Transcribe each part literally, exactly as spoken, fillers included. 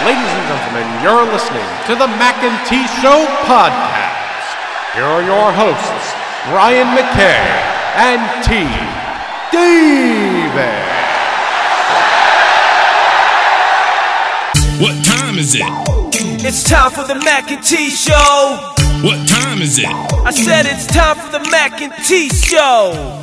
Ladies and gentlemen, you're listening to the Mac and T Show podcast. Here are your hosts, Brian McKay and T. David. What time is it? It's time for the Mac and T Show. What time is it? I said it's time for the Mac and T Show.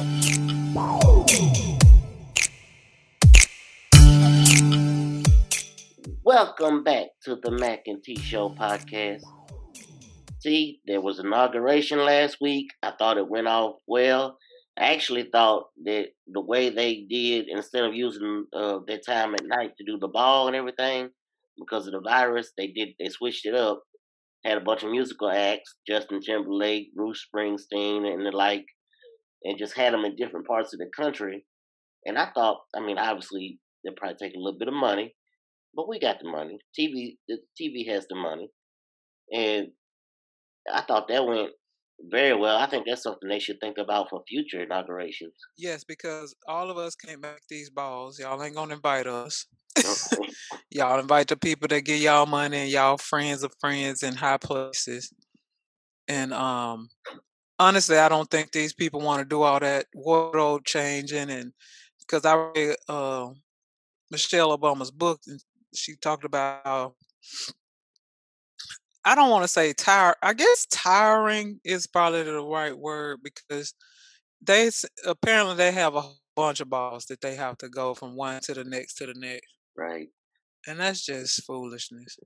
Welcome back to the Mac and T Show podcast. See, there was inauguration last week. I thought it went off well. I actually thought that the way they did, instead of using uh, their time at night to do the ball and everything, because of the virus, they did they switched it up. Had a bunch of musical acts, Justin Timberlake, Bruce Springsteen, and the like, and just had them in different parts of the country. And I thought, I mean, obviously, they'll probably take a little bit of money. But we got the money. T V, the T V has the money, and I thought that went very well. I think that's something they should think about for future inaugurations. Yes, because all of us can't make these balls. Y'all ain't gonna invite us. Y'all invite the people that give y'all money and y'all friends of friends in high places. And um, honestly, I don't think these people want to do all that wardrobe changing. And because I read uh, Michelle Obama's book, and she talked about how, I don't want to say tire. I guess tiring is probably the right word, because they apparently they have a bunch of balls that they have to go from one to the next to the next. Right. And that's just foolishness.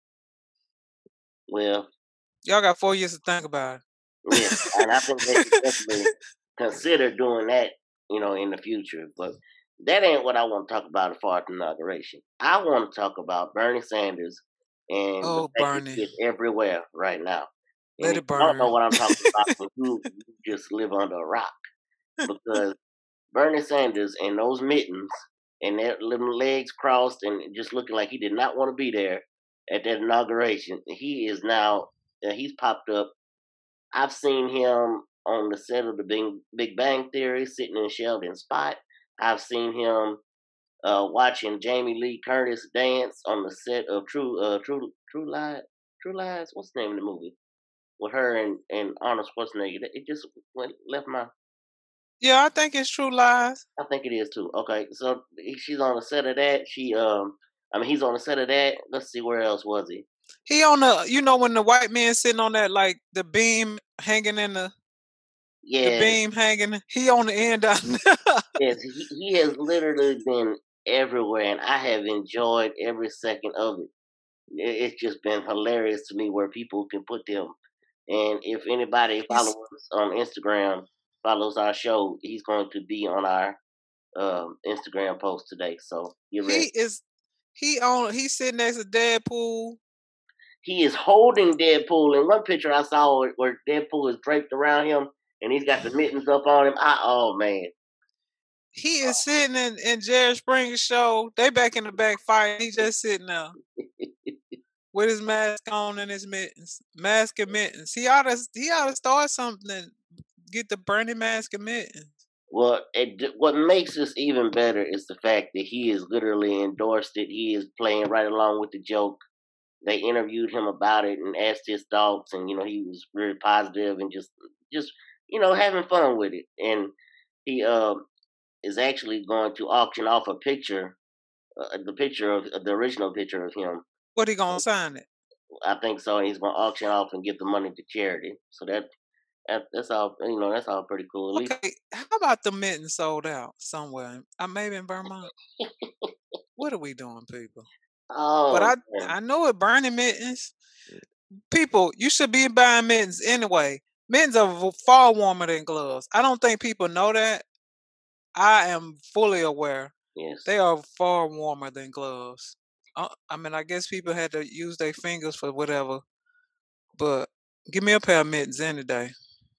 Well, y'all got four years to think about it. Yeah, and I think they should definitely consider doing that, you know, in the future. But that ain't what I want to talk about as far as inauguration. I want to talk about Bernie Sanders and oh, the fact Bernie. that he's everywhere right now. Let and it burn. I don't know what I'm talking about when you, you just live under a rock. Because Bernie Sanders and those mittens and their little legs crossed and just looking like he did not want to be there at that inauguration, he is now, uh, he's popped up. I've seen him on the set of the Big, Big Bang Theory sitting in Sheldon's spot. I've seen him uh, watching Jamie Lee Curtis dance on the set of True uh, True True Lies. True Lies. What's the name of the movie with her and, and Arnold Schwarzenegger? It just went left my. Yeah, I think it's True Lies. I think it is too. Okay, so she's on the set of that. She um, I mean, he's on the set of that. Let's see, where else was he? He on the, you know, when the white man sitting on that, like the beam hanging in the. Yeah. The beam hanging. He on the end. Yes, he, he has literally been everywhere, and I have enjoyed every second of it. it. It's just been hilarious to me where people can put them. And if anybody follows us on Instagram, follows our show, he's going to be on our um, Instagram post today. So you're ready. He is. He on. He's sitting next to Deadpool. He is holding Deadpool. In one picture I saw where, where Deadpool is draped around him, and he's got the mittens up on him. I, oh, man. He is sitting in, in Jerry Springer's show. They back in the back fighting. He just sitting there with his mask on and his mittens. Mask and mittens. He ought to, he ought to start something. Get the Bernie mask and mittens. Well, it, what makes this even better is the fact that he has literally endorsed it. He is playing right along with the joke. They interviewed him about it and asked his thoughts, and, you know, he was really positive and just, just, you know, having fun with it. And he uh, is actually going to auction off a picture, uh, the picture of uh, the original picture of him. What, he gonna sign it? I think so. He's going to auction off and give the money to charity. So that, that that's all, you know, that's all pretty cool. At okay, least. How about the mittens sold out somewhere? Uh, maybe in Vermont. What are we doing, people? Oh, but I man. I know it, Bernie mittens. People, you should be buying mittens anyway. Mittens are far warmer than gloves. I don't think people know that. I am fully aware. Yes. They are far warmer than gloves. Uh, I mean, I guess people had to use their fingers for whatever. But give me a pair of mittens any day.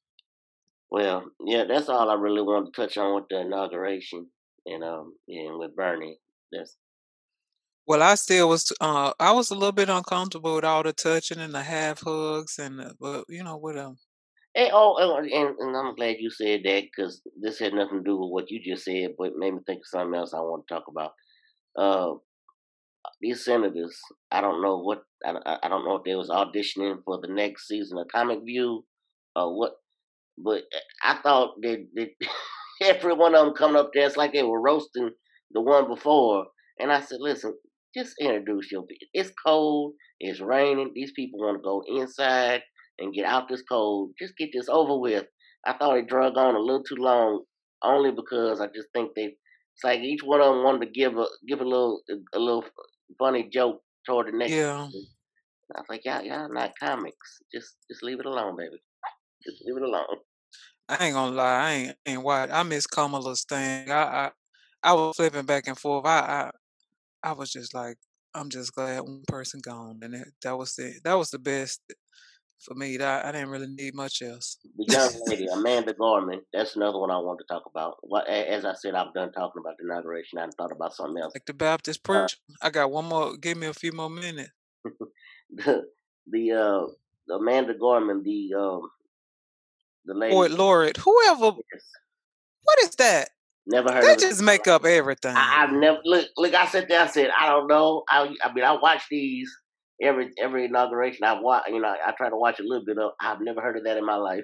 Well, yeah, that's all I really wanted to touch on with the inauguration, and um, yeah, and with Bernie. That's. Well, I still was. Uh, I was a little bit uncomfortable with all the touching and the half hugs, and the, but you know what? Um, Hey, oh, oh, and, and I'm glad you said that, because this had nothing to do with what you just said, but it made me think of something else I want to talk about. Uh, these senators, I don't know what I, I don't know if they was auditioning for the next season of Comic View or what, but I thought that, that every one of them coming up there, it's like they were roasting the one before. And I said, listen, just introduce your. It's cold, it's raining. These people want to go inside and get out this cold. Just get this over with. I thought it drug on a little too long, only because I just think they. It's like each one of them wanted to give a give a little a little funny joke toward the next. Yeah. I was like, y'all, y'all not comics. Just just leave it alone, baby. Just leave it alone. I ain't gonna lie, I ain't ain't white. I miss Kamala's thing. I I, I was flipping back and forth. I, I I was just like, I'm just glad one person gone, and it, that was the that was the best for me. That I didn't really need much else. The young lady, Amanda Gorman, that's another one I want to talk about. What, as I said, I'm done talking about the inauguration. I hadn't thought about something else. Like the Baptist Uh, preacher. I got one more. Give me a few more minutes. the the uh, Amanda Gorman, the um, the lady. Poet laureate, whoever. What is that? Never heard They of just it. make up everything. I, I've never look. Look, I sat there. I said, I don't know. I, I mean, I watch these every every inauguration. I watch. You know, I try to watch a little bit of. I've never heard of that in my life.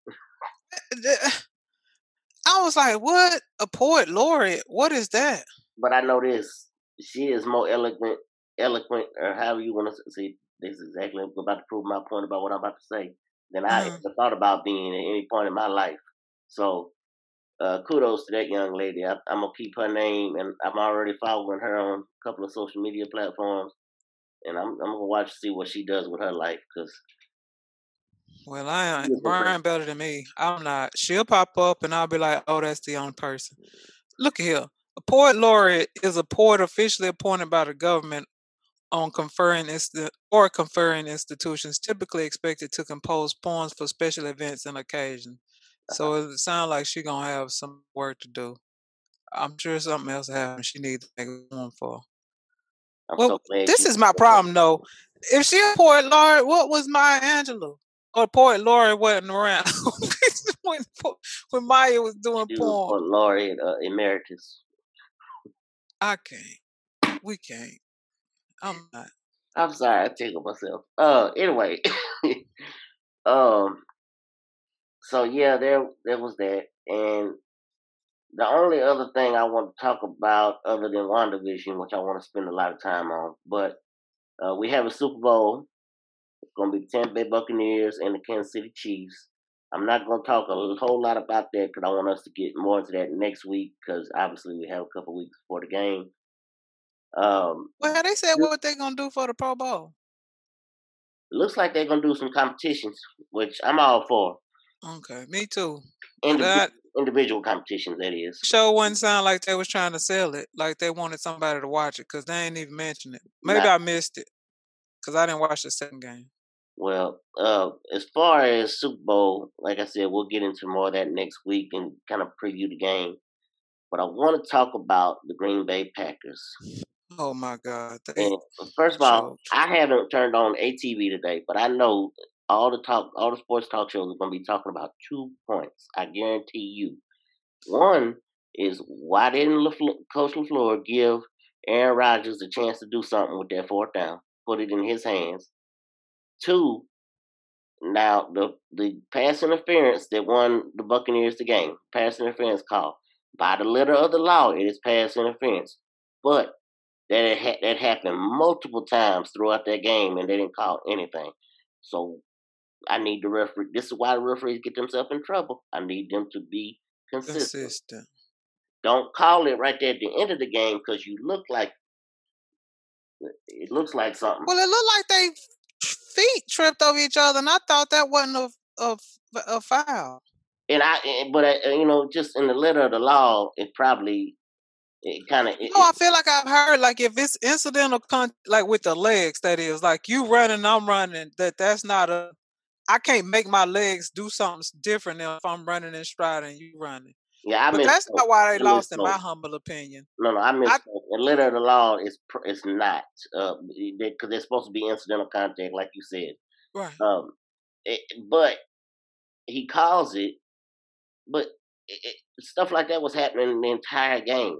I was like, what? A poet laureate? What is that? But I know this. She is more eloquent, eloquent, or however you want to see. This is exactly I'm about to prove my point about what I'm about to say. Than I Mhm. ever thought about being at any point in my life. So, uh, kudos to that young lady. I, I'm gonna keep her name, and I'm already following her on a couple of social media platforms, and I'm I'm gonna watch to see what she does with her life because Well, I she is ain't Brian better than me. I'm not. She'll pop up and I'll be like, oh, that's the only person. Look here. A poet laureate is a poet officially appointed by the government on conferring insti- or conferring institutions, typically expected to compose poems for special events and occasions. So it sounds like she's gonna have some work to do. I'm sure something else happened she needs to make a poem for. I'm Well, so glad this she. is my problem though. If she a poet laureate, what was Maya Angelou? Or poet laureate wasn't around when po- when Maya was doing She was poems. for laureate uh, emeritus. I can't. We can't. I'm not. I'm sorry, I tickled myself. Uh, anyway, um, so yeah, there there was that, and the only other thing I want to talk about, other than WandaVision, which I want to spend a lot of time on, but uh, we have a Super Bowl. It's going to be the Tampa Bay Buccaneers and the Kansas City Chiefs. I'm not going to talk a whole lot about that because I want us to get more into that next week because obviously we have a couple weeks before the game. Um, Well, they said this- what they gonna do for the Pro Bowl. it looks like they're going to do some competitions, which I'm all for. Okay, me too. But Individual, that individual competitions, that is. show wouldn't sound like they was trying to sell it, like they wanted somebody to watch it, because they ain't even mention it. Maybe Not- I missed it, because I didn't watch the second game. Well, uh, as far as Super Bowl, like I said, we'll get into more of that next week and kind of preview the game. But I want to talk about the Green Bay Packers. Oh my God! They, And first of all, choked. I haven't turned on A T V today, but I know all the talk, all the sports talk shows are going to be talking about two points. I guarantee you. One is why didn't LaFleur, Coach LaFleur give Aaron Rodgers a chance to do something with that fourth down, put it in his hands. Two, now the the pass interference that won the Buccaneers the game, pass interference call by the letter of the law, it is pass interference, but that ha- that happened multiple times throughout that game, and they didn't call anything. So I need the referee. This is why the referees get themselves in trouble. I need them to be consistent. consistent. Don't call it right there at the end of the game because you look like it looks like something. Well, it looked like they feet tripped over each other, and I thought that wasn't a a, a foul. And I, and- but uh, you know, just in the letter of the law, it probably it kind of. No, I feel like I've heard like if it's incidental, con- like with the legs, that is like you running, I'm running. That that's not a. I can't make my legs do something different than if I'm running in stride and you running. Yeah, I But missed. that's not why they I lost, in my misspoke. humble opinion. No, no, I missed. I- The letter of the law is pr- it's not because they, they're supposed to be incidental contact, like you said. Right. Um, it, but he calls it, but it, it, stuff like that was happening the entire game.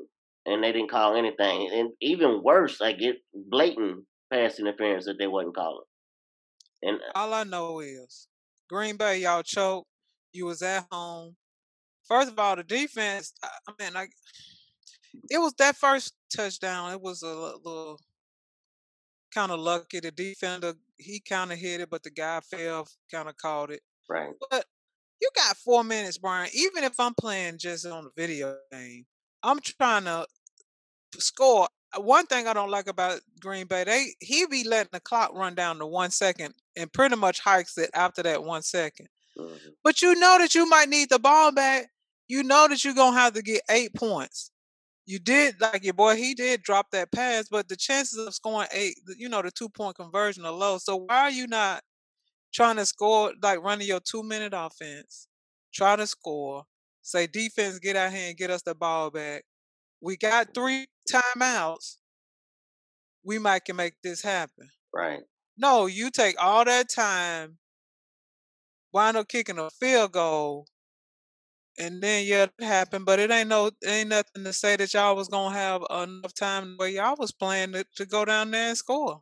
and they didn't call anything. And even worse, like it blatant pass interference that they wasn't calling. And all I know is Green Bay, y'all choked. You was at home. First of all, the defense. I I mean, like it was that first touchdown. It was a li- little kind of lucky. The defender he kind of hit it, but the guy fell, kind of caught it. right, But you got four minutes, Brian. Even if I'm playing just on the video game, I'm trying to score. Uh, One thing I don't like about Green Bay, they he be letting the clock run down to one second and pretty much hikes it after that one second. mhm, But you know that you might need the ball back. You know that you're gonna have to get eight points. You did like your boy, he did drop that pass, but the chances of scoring eight, the- you know, the two point conversion are low. So why are you not trying to score, like running your two minute offense? Try to score. Say defense, get out here and get us the ball back. We got three timeouts. We might can make this happen. right. No, you take all that time, wind up kicking a field goal, and then yeah, it happened. But it ain't no, ain't nothing to say that y'all was gonna have enough time where y'all was playing to, to go down there and score.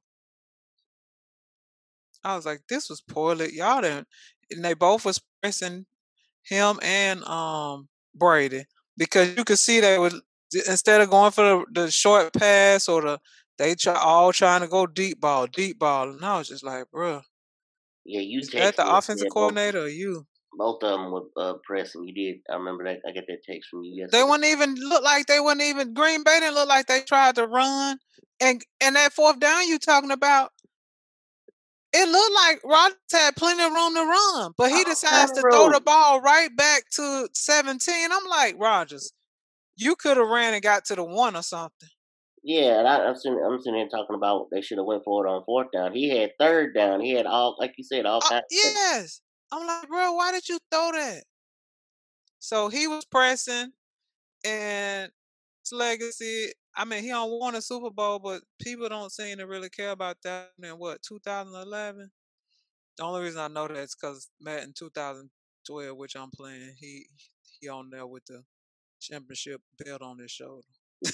I was like, this was poorly. Y'all didn't, and they both was pressing him and um Brady because you could see they would instead of going for the, the short pass or the they try all trying to go deep ball, deep ball, and I was just like, bro, Yeah, you is that text the me and offensive said both coordinator or you? both of them were uh, pressing. You did. I remember that. I got that text from you They yesterday. wouldn't even look like they wouldn't even Green Bay didn't look like they tried to run. And and that fourth down you talking about, it looked like Rodgers had plenty of room to run, but he All kind decides of to throw the room. ball right back to seventeen. I'm like, Rodgers, you could have ran and got to the one or something. Yeah, and I, I'm sitting. I'm sitting here talking about they should have went for it on fourth down. He had third down. He had all, like you said, all Uh, kinds of space. yes. I'm like, bro, why did you throw that? So he was pressing, and his legacy. I mean, he don't won a Super Bowl, but people don't seem to really care about that. In what two thousand eleven? The only reason I know that is because Matt in two thousand twelve, which I'm playing, he he on there with the championship belt on his shoulder.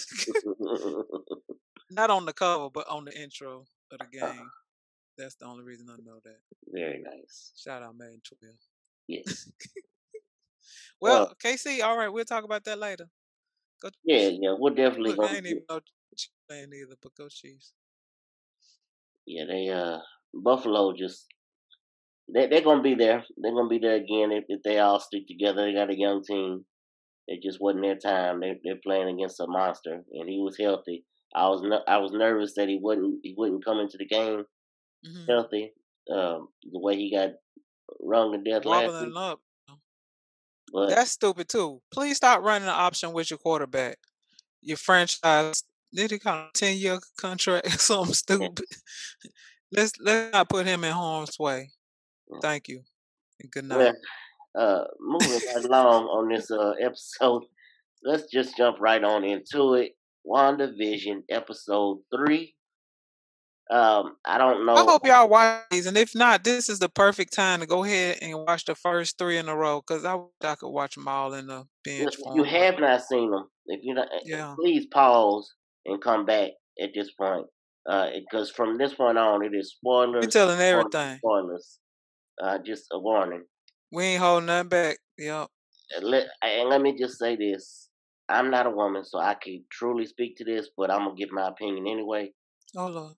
Not on the cover, but on the intro of the game. That's the only reason I know that. Very nice. Shout out Madden twelve. Yes. Uh, Well, K C, all right, we'll talk about that later. Go yeah, Chiefs. yeah. We're definitely Look, I gonna. ain't even know Chiefs playing either, but go Chiefs. Yeah, they uh Buffalo just they they're gonna be there. They're gonna be there again if, if they all stick together. They got a young team. It just wasn't their time. They they're playing against a monster, and he was healthy. I was ner- I was nervous that he wouldn't he wouldn't come into the game Hmm. healthy. Um, the way he got rung to death last Wobbling week, up. but That's stupid too. Please stop running the option with your quarterback. Your franchise, did he call it ten year contract or something yeah, stupid? let's let's not put him in harm's way. Thank you. And good well, night. uh, moving right along on this uh episode, let's just jump right on into it. WandaVision episode three. Um, I don't I know. hope y'all watch these, and if not, this is the perfect time to go ahead and watch the first three in a row because I wish I could watch them all in the If binge you form. But have not seen them, if you not, yeah, please pause and come back at this point, because from this point on, it is we spoilers, telling spoilers, everything. spoilers. Uh, just a warning. We ain't holding nothing back. Yep. And let, and let me just say this: I'm not a woman, so I can truly speak to this, but I'm gonna give my opinion anyway. Oh Lord.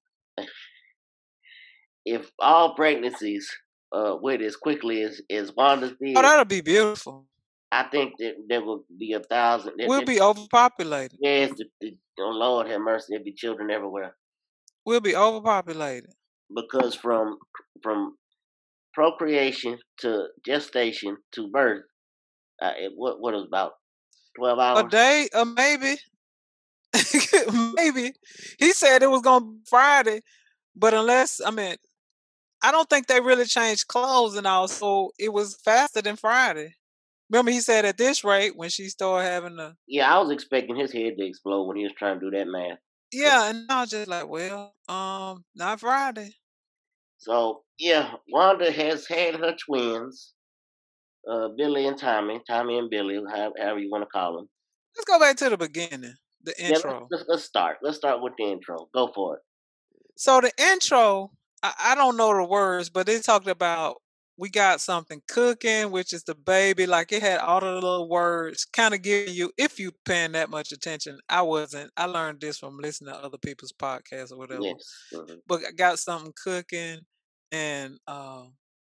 If all pregnancies uh, went as quickly as as Wanda's Oh, did, that'll be beautiful. I think that there will be a thousand. That, We'll that, be overpopulated. yes, the, the, oh Lord have mercy, there'll be children everywhere. We'll be overpopulated. Because from from procreation to gestation to birth, uh, it, what what was about twelve A hours? day, or maybe, maybe. He said it was gonna be Friday, but unless I mean, I don't think they really changed clothes and all, so it was faster than Friday. Remember, he said at this rate when she started having the Yeah, I was expecting his head to explode when he was trying to do that math. yeah, and I was just like, well, um, not Friday. So yeah, Wanda has had her twins, uh, Billy and Tommy, Tommy and Billy, however, however you want to call them. Let's go back to the beginning. The Yeah, let's, intro. let's let's start. Let's start with the intro. Go for it. So the intro, I, I don't know the words, but they talked about we got something cooking, which is the baby. Like it had all the little words, kind of giving you, if you paying that much attention. I wasn't. I learned this from listening to other people's podcasts or whatever. Yes. Mhm. But I got something cooking, and uh,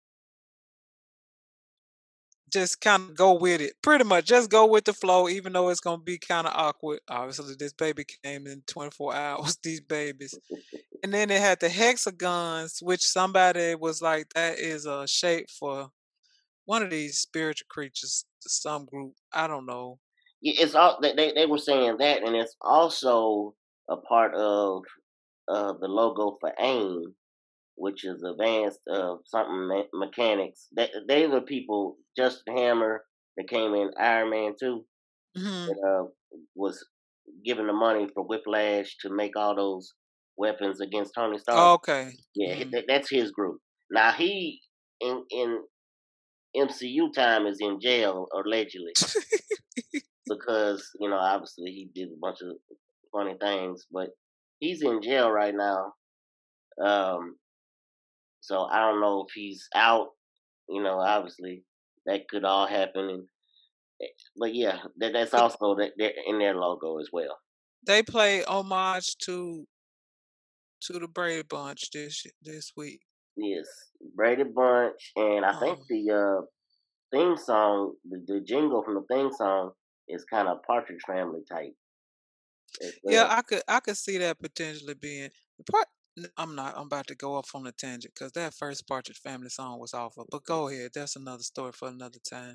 just kind of go with it. Pretty much, just go with the flow, even though it's gonna be kind of awkward. Obviously, this baby came in twenty-four hours. These babies. And then they had the hexagons, which somebody was like, that is a shape for one of these spiritual creatures, some group. I don't know. Yeah, it's all they, they they were saying that, and it's also a part of uh, the logo for AIM, which is Advanced uh, something me- mechanics. They they the people. Justin Hammer that came in Iron Man two Hmm. that uh, was given the money for Whiplash to make all those weapons against Tony Stark. Okay. Yeah, Mm. that, that's his group. Now he in in M C U time is in jail allegedly because you know obviously he did a bunch of funny things, but he's in jail right now. Um, so I don't know if he's out. You know, obviously that could all happen. And, but yeah, that, that's But also that that in their logo as well. they play homage to to the Brady Bunch this this week. Yes, Brady Bunch, and I think Um, the uh, theme song, the, the jingle from the theme song, is kind of Partridge Family type as yeah, well. I could I could see that potentially being the part. n- I'm not. I'm about to go off on a tangent because that first Partridge Family song was awful. But go ahead. That's another story for another time.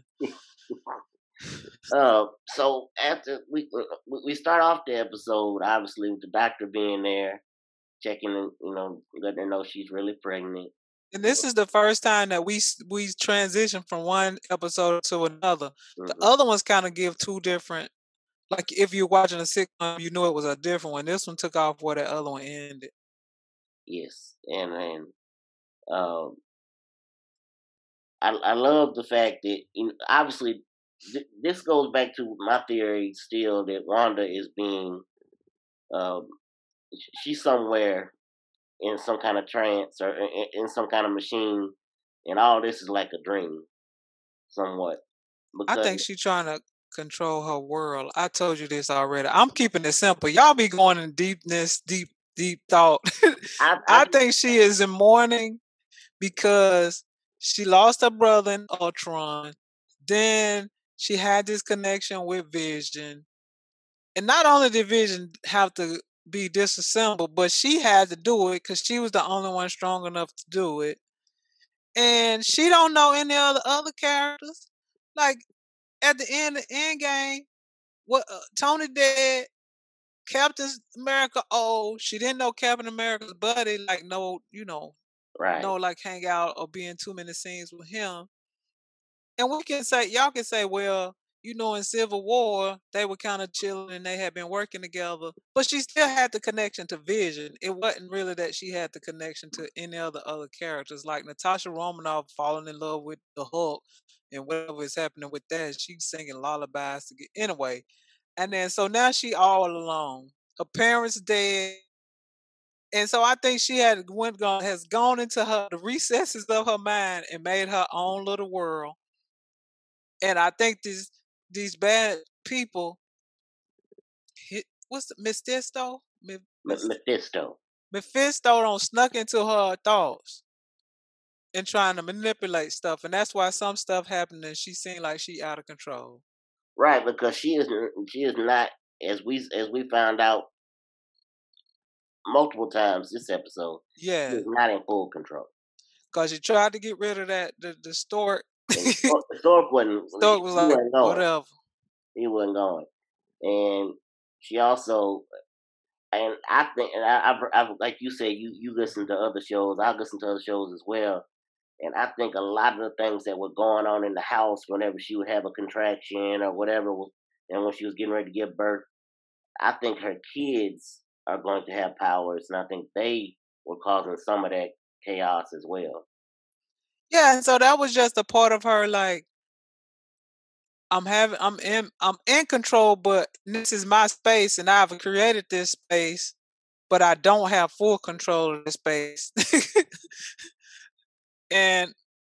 Uh, so after we we we start off the episode, obviously with the doctor being there, checking, and you know, letting her know she's really pregnant. And this is the first time that we s- we transition from one episode to another. The Hmm. other ones kind of give two different. Like if you're watching a sitcom, you knew it was a different one. This one took off where the other one ended. Yes, and and um, I I love the fact that you know, obviously th- this goes back to my theory still that Wanda is being um sh- she's somewhere in some kind of trance or in, in some kind of machine, and all this is like a dream, somewhat. I Because think she's trying to control her world. I told you this already. I'm keeping it simple. Y'all be going in deepness, deep, deep thought. I I I think she is in mourning because she lost her brother in Ultron. Then she had this connection with Vision. And not only did Vision have to be disassembled, but she had to do it because she was the only one strong enough to do it. And she don't know any other other characters. Like at the end of end game, what uh, Tony dead, Captain America old. She didn't know Captain America's buddy, like no, you know, right. no like hang out or be in too many scenes with him. And we can say, y'all can say, well, you know, in Civil War, they were kind of chilling and they had been working together, but she still had the connection to Vision. It wasn't really that she had the connection to any other other characters, like Natasha Romanoff falling in love with the Hulk and whatever is happening with that. She's singing lullabies to get anyway. And then so now she all alone. Her parents dead. And so I think she had went gone has gone into her the recesses of her mind and made her own little world. And I think these these bad people hit what's the Mephisto? Me- M- Mis- Mephisto. Mephisto don't snuck into her thoughts and trying to manipulate stuff, and that's why some stuff happened and she seemed like she out of control. Right, because she is she is not, as we as we found out multiple times this episode, she Yeah, is not in full control. cause you tried to get rid of that the, the stork. And Stork Stork wasn't Stork was he like, wasn't going. whatever. He wasn't going. And she also, and I think, and I, I've, I've like you said, you you listen to other shows. I listen to other shows as well. And I think a lot of the things that were going on in the house whenever she would have a contraction or whatever, was- and when she was getting ready to give birth, I think her kids are going to have powers, and I think they were causing some of that chaos as well. Yeah, and so that was just a part of her like I'm having I'm in I'm in control, but this is my space and I've created this space, but I don't have full control of the space. and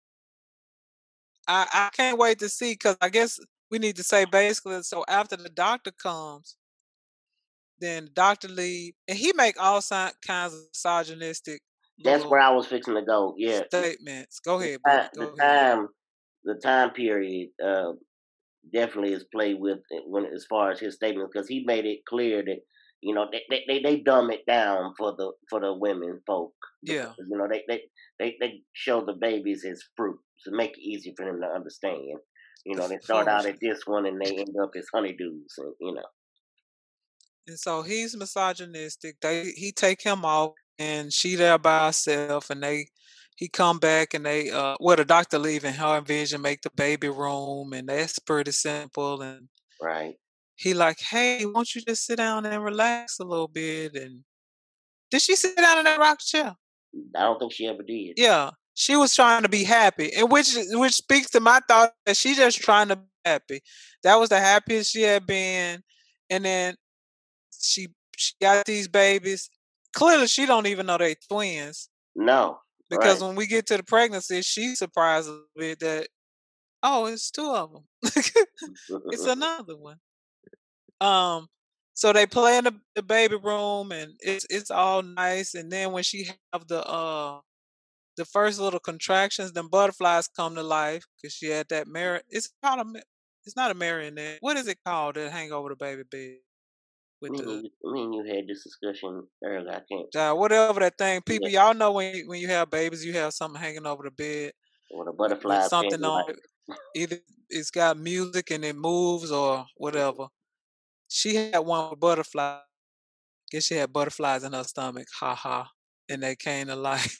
I I can't wait to see because I guess we need to say basically so after the doctor comes, then the doctor leave and he make all si- kinds of misogynistic That's where little I was fixing to go. Yeah, statements. Go the, ahead, ti- brother. the Go ahead. time, the time period, uh, definitely is played with when as far as his statements because he made it clear that you know they, they, they, they dumb it down for the for the women folk because Yeah, you know they they, they, they show the babies as fruit to make it easy for them to understand. You the know they start out at flourishing. this one and they end up as honeydews, and you know And so he's misogynistic. They he take him off and she there by herself and they he come back and they uh well the doctor leave and her and Vision make the baby room and that's pretty simple and right. he like, hey, won't you just sit down and relax a little bit and did she sit down in that rock chair? I don't think she ever did. Yeah. She was trying to be happy. And which which speaks to my thought that she just trying to be happy. That was the happiest she had been. And then she she got these babies. Clearly, she don't even know they twins No, because right. when we get to the pregnancy, she's surprised a bit that oh, it's two of them. It's another one. Um, so they play in the, the baby room and it's it's all nice. And then when she have the uh the first little contractions, then butterflies come to life because she had that mar. It's called a. ma- It's not a marionette. What is it called that hang over the baby bed with me, and the you, me and you had this discussion earlier. I can't. Uh, whatever that thing, Yeah, people, y'all know when you, when you have babies, you have something hanging over the bed with a with, with butterfly pinned something on like it. Either it's got music and it moves or whatever. She had one with butterfly. Guess she had butterflies in her stomach. Ha ha. And they came to life.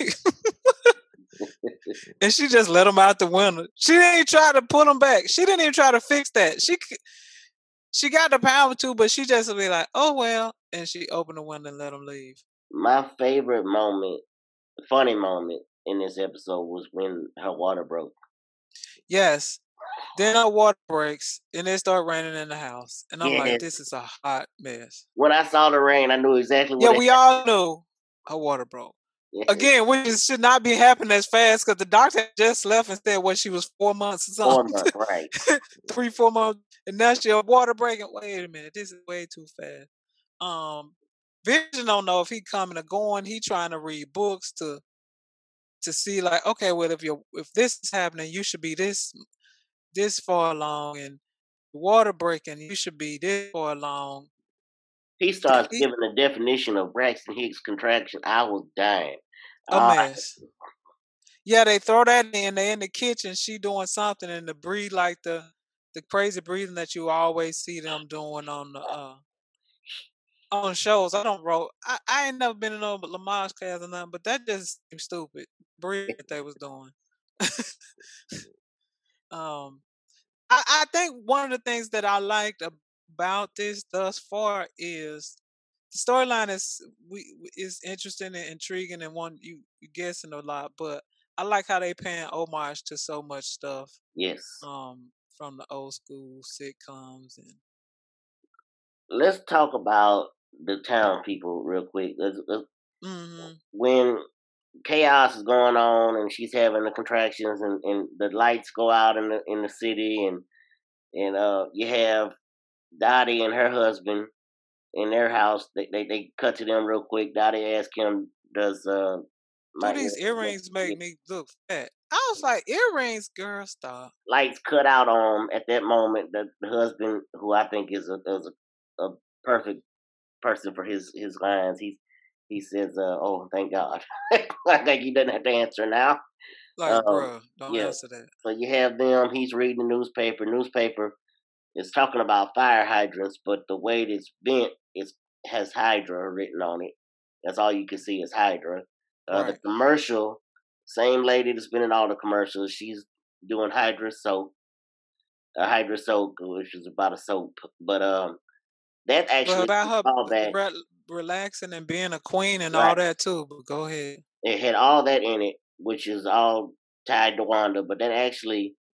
and she just let them out the window. She didn't even try to put them back. She didn't even try to fix that. She c- she got the power to, but she just be like, oh well. And she opened the window and let them leave. my favorite moment, funny moment in this episode was when her water broke. Yes. Then our water breaks and it start raining in the house. And I'm like, Yes. this is a hot mess. When I saw the rain, I knew exactly Yeah, what it we all knew our water broke. happened. Again, which is- should not be happening as fast because the doctor had just left and said what she was four months or Four something. months, right? Three, four months. And now she a water breaking. Wait a minute, this is way too fast. Um Vision don't know if he coming or going. He trying to read books to to see like, okay, well if you if this is happening, you should be this this far along and water breaking, you should be this far along. He starts He giving the definition of Braxton Hicks contraction. I was dying. a Uh, mess. Yeah, they throw that in. They in the kitchen. She doing something, and the breathe like the the crazy breathing that you always see them doing on the uh on shows. I don't roll. I, I ain't never been in no Lamar's class or nothing, but that just seems stupid. Breathe that they was doing. um, I, I think one of the things that I liked about this thus far is the storyline is we is interesting and intriguing and one you you guessing a lot, but I like how they paying homage to so much stuff yes. um from the old school sitcoms and Let's talk about the town people real quick. Let's, let's, hmm when chaos is going on and she's having the contractions and, and the lights go out in the in the city and and uh you have Dottie and her husband in their house. They they, they cut to them real quick. Dottie asks him, "Does uh do my these earrings make me look fat?" I was like, earrings, girl, stop. lights cut out on him at that moment?" The, the husband, who I think is a is a, a perfect person for his his lines, he he says, uh, "Oh, thank God." I think he doesn't have to answer now. Like, Um, bruh, don't yeah. answer that. So you have them. He's reading the newspaper. Newspaper is talking about fire hydrants, but the way it's bent is has Hydra written on it. That's all you can see is Hydra. Uh, the Right. commercial, same lady that's been in all the commercials. She's doing Hydra soap, a Hydra soap, which is about a soap. But um, that But actually about her all b- that re- relaxing and being a queen and right. all that too. But go ahead. It had all that in it, which is all tied to Wanda. But that actually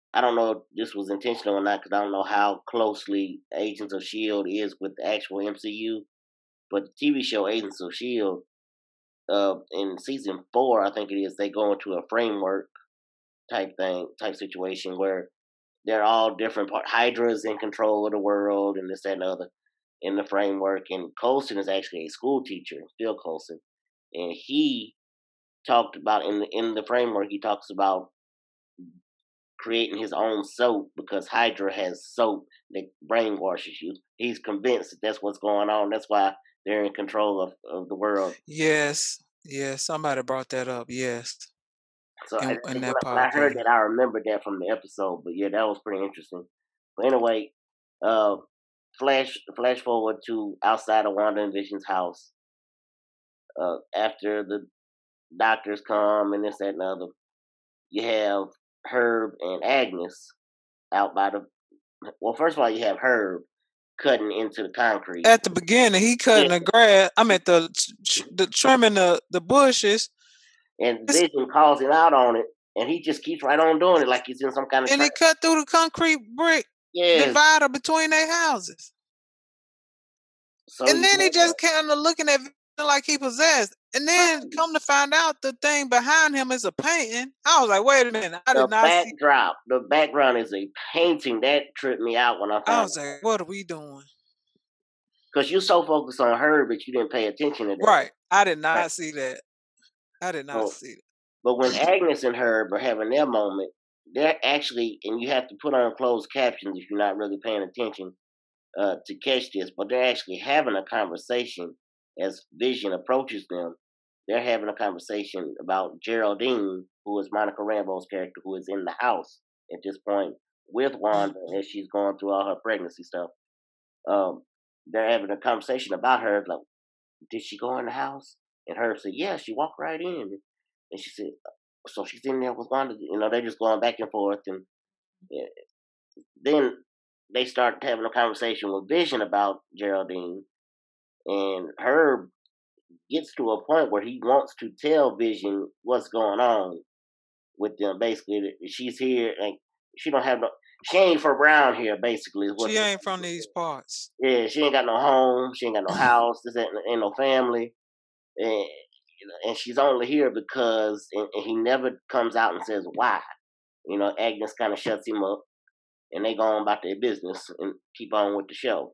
I don't know if this was intentional or not because I don't know how closely Agents of S H I E L D is with the actual M C U. But the T V show Agents of S H I E L D, uh, in season four, I think it is, they go into a framework type thing, type situation where they're all different part. Hydra's in control of the world and this, that, and the other in the framework. And Coulson is actually a school teacher, Phil Coulson. And he talked about in the in the framework, he talks about creating his own soap because Hydra has soap that brainwashes you. He's convinced that that's what's going on. That's why they're in control of, of the world. Yes, yes, somebody brought that up. Yes, So in, I, in when, that I, when I heard podcast. that, I remembered that from the episode. But yeah, that was pretty interesting. But anyway, uh, flash flash forward to outside of Wanda and Vision's house. Uh, after the doctors come and this, that, and the other, you have Herb and Agnes out by the. Well, first of all, you have Herb cutting into the concrete. At the beginning, he cutting Yeah. the grass. I mean, the the trimming the the bushes, And It's- Vision calls him out on it, and he just keeps right on doing it like he's in some kind of. and he cut through the concrete brick Yes. divider between their houses. So And you then he have just that. kind of looking at Vision like he possessed. And then come to find out, the thing behind him is a painting. I was like, wait a minute, I the did not see. backdrop. The background is a painting that tripped me out when I I found was like, what are we doing? because you're so focused on her, but you didn't pay attention to that. Right. I did not Right. see that. I did not So- see that. But when Agnes and Herb are having their moment, they're actually, and you have to put on closed captions if you're not really paying attention uh, to catch this, but they're actually having a conversation as Vision approaches them. They're having a conversation about Geraldine, who is Monica Rambeau's character, who is in the house at this point with Wanda as she's going through all her pregnancy stuff. Um, they're having a conversation about her, like, did she go in the house? And Herb said, yeah, she walked right in. And she said, so she's in there with Wanda. You know, they're just going back and forth. And yeah. Then they start having a conversation with Vision about Geraldine. And Herb gets to a point where he wants to tell Vision what's going on with them. Basically, that she's here and she don't have no, she ain't from around here, basically. Is what She ain't from these parts. Yeah, she ain't got no home. She ain't got no house. This ain't, ain't no family. And and she's only here because, and, and he never comes out and says why. You know, Agnes kind of shuts him up, and they go on about their business and keep on with the show.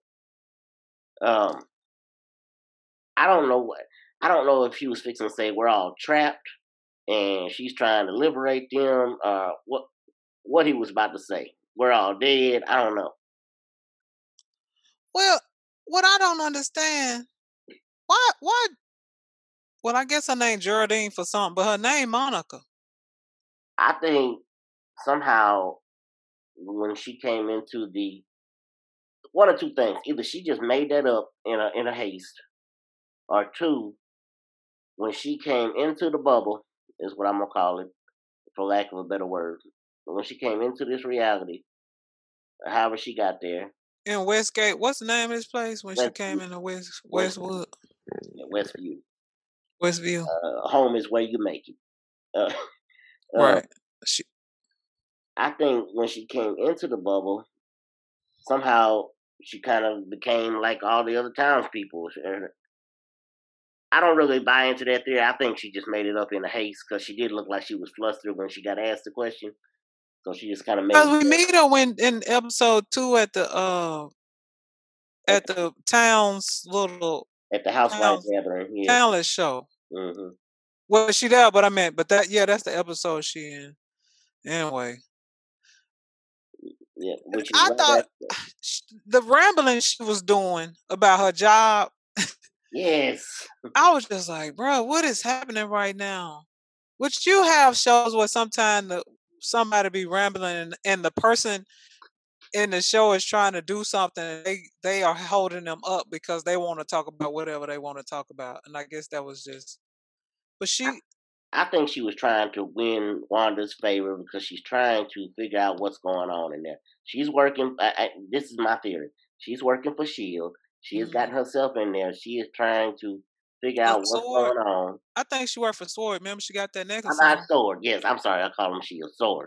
Um, I don't know what I don't know if he was fixing to say we're all trapped, and she's trying to liberate them. Uh, what what he was about to say? We're all dead. I don't know. Well, what I don't understand, why why well, I guess her name Geraldine for something, but her name Monica. I think somehow when she came into the one or two things, either she just made that up in a in a haste, or two, when she came into the bubble, is what I'm gonna call it, for lack of a better word. When she came into this reality, however she got there, In Westgate, what's the name of this place when she Westview. came into West West- Westwood? Westview, Westview. uh, home is where you make it. Uh, uh, Right. She I think when she came into the bubble, somehow she kind of became like all the other townspeople. And I don't really buy into that theory. I think she just made it up in a haste because she did look like she was flustered when she got asked the question. So she just kind of made Because it we meet her when in episode two at the uh at the town's little at the housewife Towns- gathering. Yeah. talent show. hmm Well, she there, but I meant, but that yeah, that's the episode she in. Anyway, Yeah. Which is I right thought after- sh- the rambling she was doing about her job, Yes. I was just like, bro, what is happening right now? Which you have shows where sometimes the somebody be rambling and, and the person in the show is trying to do something and they they are holding them up because they want to talk about whatever they want to talk about. And I guess that was just but she I think she was trying to win Wanda's favor because she's trying to figure out what's going on in there. She's working. I, I, this is my theory. She's working for Shield. She has Mhm. gotten herself in there. She is trying to figure For out what's Sword. going on. I think she worked for Sword. Remember she got that necklace I'm not on. Sword. Yes, I'm sorry. I call him Shield. Sword.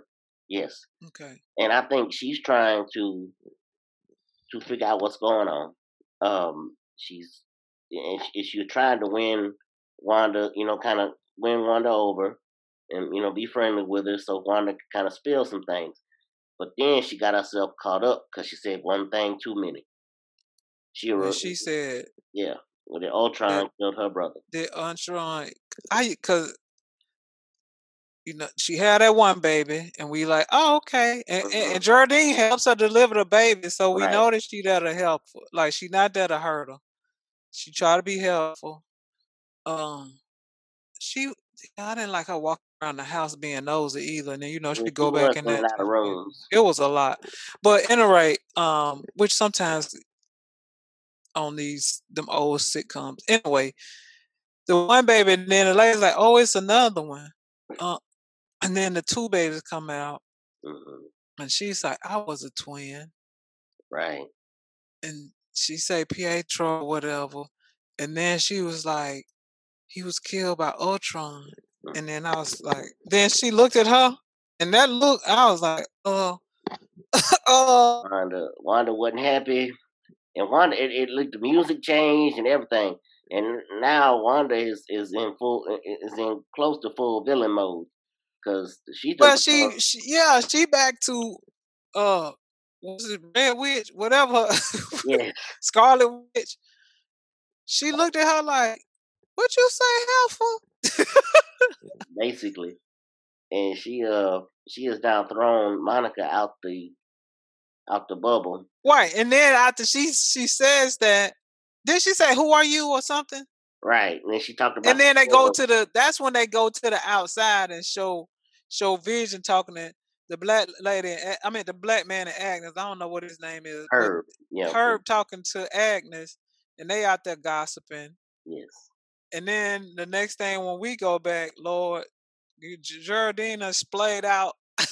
Yes. Okay. And I think she's trying to to figure out what's going on. Um, she's and she, she's trying to win Wanda, you know, kind of win Wanda over, and you know, be friendly with her so Wanda can kind of spill some things. But then she got herself caught up because she said one thing too many. She, When re- she said yeah, when the Ultron that killed her brother. the Untron, I because you know she had that one baby, and we like, oh okay, and, and, hmm and Jardine helps her deliver the baby, so we Right. know that she there to help. her. Like she not there to hurt her. She try to be helpful. Um, she I didn't like her walking around the house being nosy either, and then you know And she she go back was in in a that. lot of rooms. It was a lot, but anyway, um, which sometimes on these them old sitcoms. Anyway, the one baby, and then the lady's like, "Oh, it's another one," uh, and then the two babies come out, hmm and she's like, "I was a twin," Right. and she say Pietro, whatever, and then she was like, "He was killed by Ultron," Mhm. and then I was like, then she looked at her, and that look, I was like, "Oh, oh." Wanda, Wanda wasn't happy, and Wanda, it, it looked the music changed and everything, and now Wanda is is in full is in close to full villain mode because she done Well, she, become she, yeah, she back to uh, what was it Red Witch, whatever, yeah Scarlet Witch. She looked at her like, "What you say, helpful?" basically, and she uh she has now thrown Monica out the out the bubble. Right, and then after she she says that, then she say, "Who are you?" or something, Right, and then she talked and about then they the go world, to the. That's when they go to the outside and show show Vision talking to the black lady. and A- I mean, the black man and Agnes. I don't know what his name is, but Herb. Yeah, Herb talking to Agnes, and they out there gossiping. yes. And then the next thing when we go back, Lord, G- Geraldine splayed out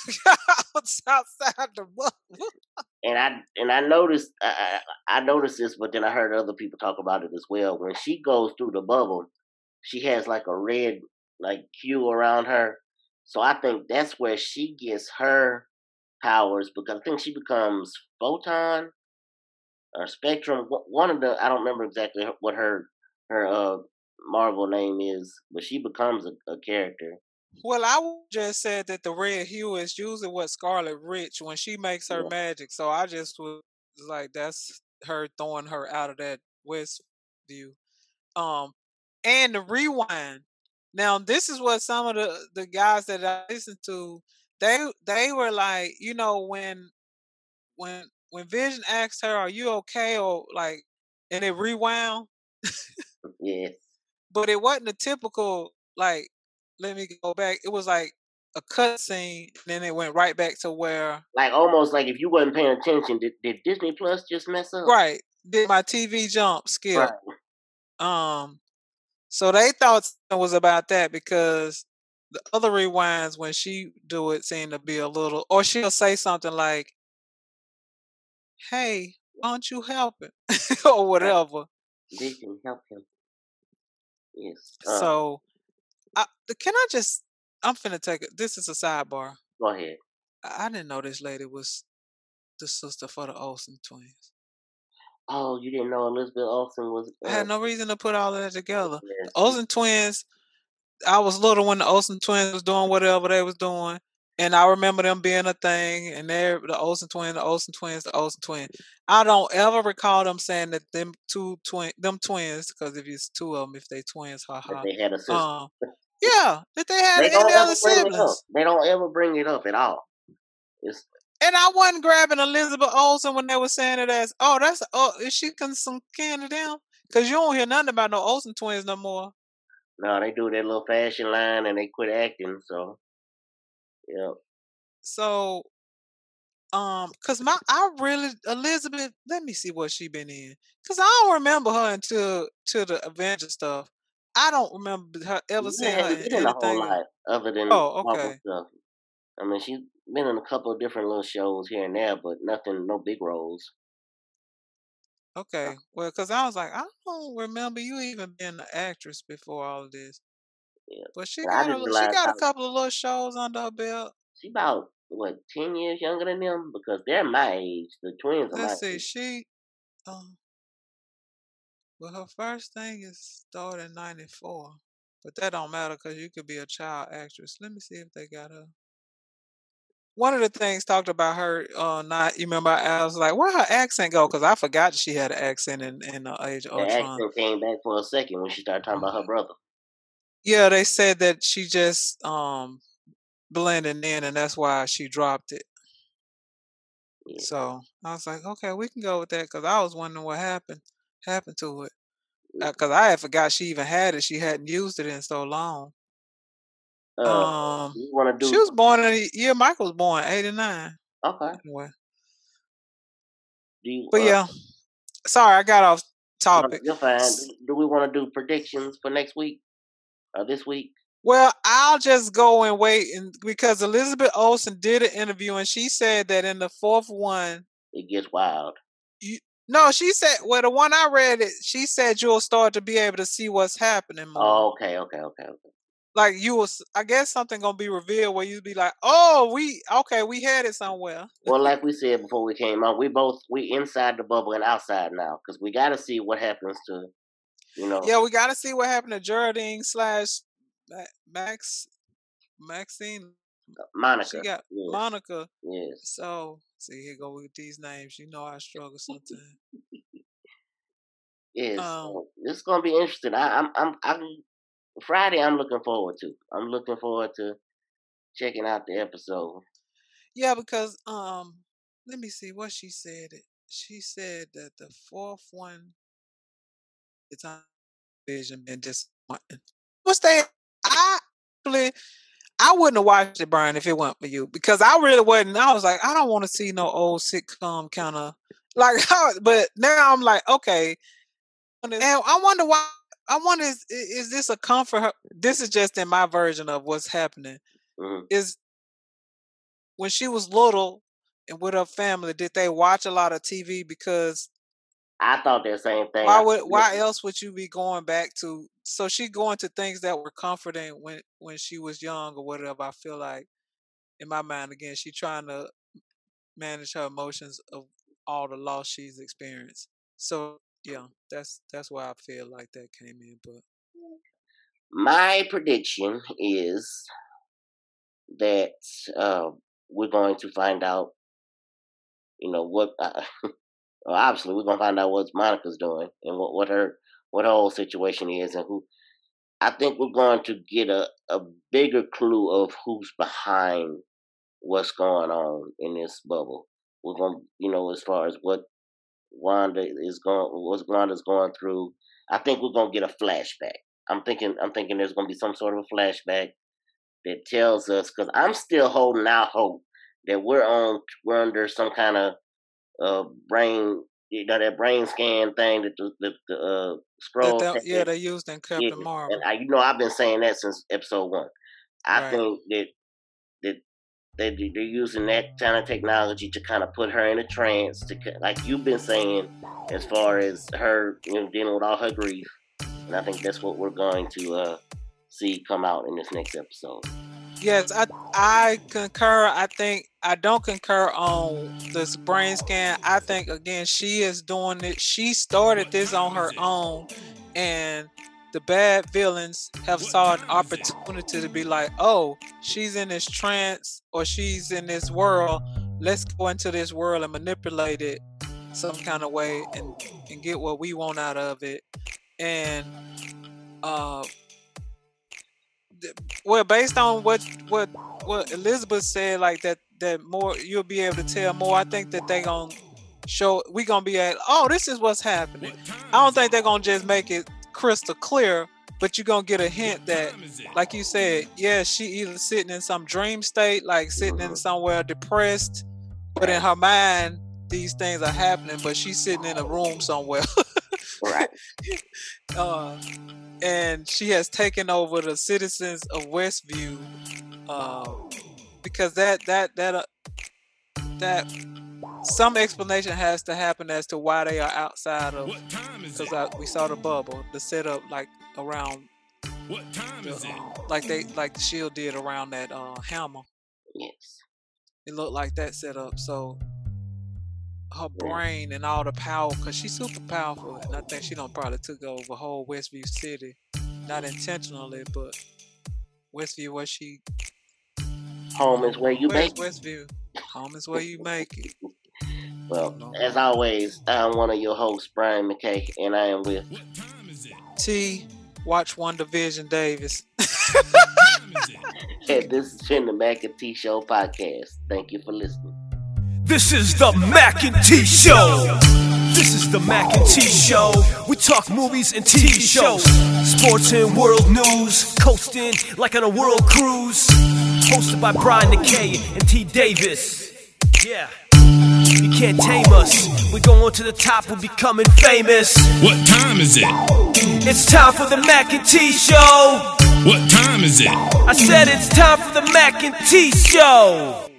outside the bubble. And I and I noticed I, I I noticed this, but then I heard other people talk about it as well. When she goes through the bubble, she has like a red like hue around her. So I think that's where she gets her powers because I think she becomes photon or spectrum. Wh- One of the I don't remember exactly what her her uh Marvel name is, but she becomes a, a character. Well, I w- just said that the red hue is usually what Scarlet Witch when she makes her Yeah. magic. So I just was like, that's her throwing her out of that West view. Um, and the rewind. Now, this is what some of the the guys that I listened to, they they were like, you know, when when when Vision asked her, "Are you okay?" or like, and it rewound, Yes. but it wasn't a typical like. Let me go back. It was like a cut scene, and then it went right back to where Like almost like if you wasn't paying attention, did, did Disney Plus just mess up? right did my T V jump skip. Right. Um, so they thought it was about that because the other rewinds when she do it seem to be a little, or she'll say something like, "Hey, why don't you help it?" or Right. whatever. Vision help him. Yes. Uh, So I, can I just? I'm finna take it. This is a sidebar. go ahead. I, I didn't know this lady was the sister for the Olsen twins. Oh, you didn't know Elizabeth Olsen was I uh had no reason to put all of that together. The yes, she, Olsen twins. I was little when the Olsen twins was doing whatever they was doing, and I remember them being a thing. And they're the Olsen twins, the Olsen twins, the Olsen twin. I don't ever recall them saying that them two twin, them twins, because if it's two of them, if they twins, ha that ha. they had a sister. Um, yeah, that they had They any don't other ever bring it up. siblings. They don't ever bring it up at all. It's And I wasn't grabbing Elizabeth Olsen when they were saying it as, oh, that's oh, is she con- some kin to them? Because you don't hear nothing about no Olsen twins no more. no, they do their little fashion line and they quit acting. So yeah, So, um, cause my I really Elizabeth, let me see what she been in. Cause I don't remember her until to the Avenger stuff. I don't remember her ever Lena seeing her hadn't in been in a whole anything else. lot other than Oh, Marvel okay. stuff. I mean, she's been in a couple of different little shows here and there, but nothing, no big roles. Okay. Well, cause I was like, I don't remember you even being an actress before all of this. Yeah, But she and I got didn't a she realize got how a couple of little shows under her belt. she about what, ten years younger than them? Because they're my age. The twins are my Let's see. age. She, um, well, her first thing is started in ninety-four, but that don't matter because you could be a child actress. Let me see if they got her. One of the things talked about her, uh, not you remember I was like, where her accent go? Because I forgot she had an accent in in uh, Age of The Ultron. accent came back for a second when she started talking about her brother. Yeah, they said that she just um blending in, and that's why she dropped it. Yeah. So I was like, okay, we can go with that because I was wondering what happened happened to it. Because I had forgot she even had it. She hadn't used it in so long. Uh, Um, you want to she do? was born in the year Michael was born, eighty-nine. Okay. Anyway, Do you? but Uh, yeah, sorry, I got off no, topic. you're fine. S- Do, do we want to do predictions for next week or this week? Well, I'll just go and wait, and because Elizabeth Olsen did an interview, and she said that in the fourth one, It gets wild. you no, she said, well, the one I read, it she said you'll start to be able to see what's happening more. Oh, okay, okay, okay, okay. Like you will, s- I guess something gonna be revealed where you'd be like, oh, we okay, we had it somewhere. Well, like we said before we came on, we both we inside the bubble and outside now because we got to see what happens to, you know, Yeah, we got to see what happened to Geraldine slash Ma- Max Maxine. She Monica. got Yes, Monica. yes, So see, here go with these names. You know I struggle sometimes. yes. Um, So this is gonna be interesting. I, I'm, I'm, I'm Friday. I'm looking forward to. I'm looking forward to checking out the episode. yeah, because um, let me see what she said. It. She said that the fourth one, it's on vision been disappointing. What's that? I actually I wouldn't have watched it, Brian, if it weren't for you, because I really wasn't. I was like, I don't want to see no old sitcom kind of like. How, but now I'm like, okay. And I wonder why. I wonder is is this a comfort? This is just in my version of what's happening. hmm Is when she was little and with her family, did they watch a lot of T V? Because I thought that same thing. why I would said, why listen, else would you be going back to? So she going to things that were comforting when when she was young or whatever. I feel like in my mind again, she trying to manage her emotions of all the loss she's experienced. So yeah, that's that's why I feel like that came in. But my prediction is that uh, we're going to find out. You know what? Uh, well, obviously, we're gonna find out what Monica's doing and what, what her what her whole situation is, and who. I think we're going to get a, a bigger clue of who's behind what's going on in this bubble. We're going, to you know, as far as what Wanda is going, what Wanda's going through. I think we're going to get a flashback. I'm thinking, I'm thinking there's going to be some sort of a flashback that tells us, because I'm still holding out hope that we're on, we're under some kind of uh, brain, you know, that brain scan thing that the, the, the uh, that, scroll. that yeah, they used in Yeah, Captain and Marvel, I, you know, I've been saying that since episode one. I right? think that that that they're using that kind of technology to kind of put her in a trance, to like you've been saying, as far as her, you know, dealing with all her grief. And I think that's what we're going to uh, see come out in this next episode. Yes, I I concur. I think I don't concur on this brain scan. I think again she is doing it. She started this on her own, and the bad villains have saw an opportunity to be like, oh, she's in this trance or she's in this world. Let's go into this world and manipulate it some kind of way and and get what we want out of it. And uh well, based on what what what Elizabeth said, like that that more you'll be able to tell more. I think that they gonna show we gonna be at. Oh, this is what's happening. I don't think they're gonna just make it crystal clear, but you're gonna get a hint that, like you said, yeah, she either sitting in some dream state, like sitting in somewhere depressed, but in her mind these things are happening, but she's sitting in a room somewhere. Right. uh, and she has taken over the citizens of Westview, uh, because that that that uh, that some explanation has to happen as to why they are outside of. Because we saw the bubble, the setup like around, the, uh, like they like the Shield did around that uh, hammer. Yes. It looked like that set up. So her brain and all the power, because she's super powerful, and I think she done probably took over whole Westview City. Not intentionally, but Westview, where she... Home is where you Where's make it. Westview? Home is where you make it. Well, as always, I'm one of your hosts, Brian McKay, and I am with... T, watch One Division Davis. And this has been the Mac and T Show podcast. Thank you for listening. This is the Mac and T Show. This is the Mac and T Show. We talk movies and T V shows, sports and world news, coasting like on a world cruise. Hosted by Brian McKay and T Davis. Yeah. You can't tame us. We're going to the top, we're becoming famous. What time is it? It's time for the Mac and T Show. What time is it? I said it's time for the Mac and T Show.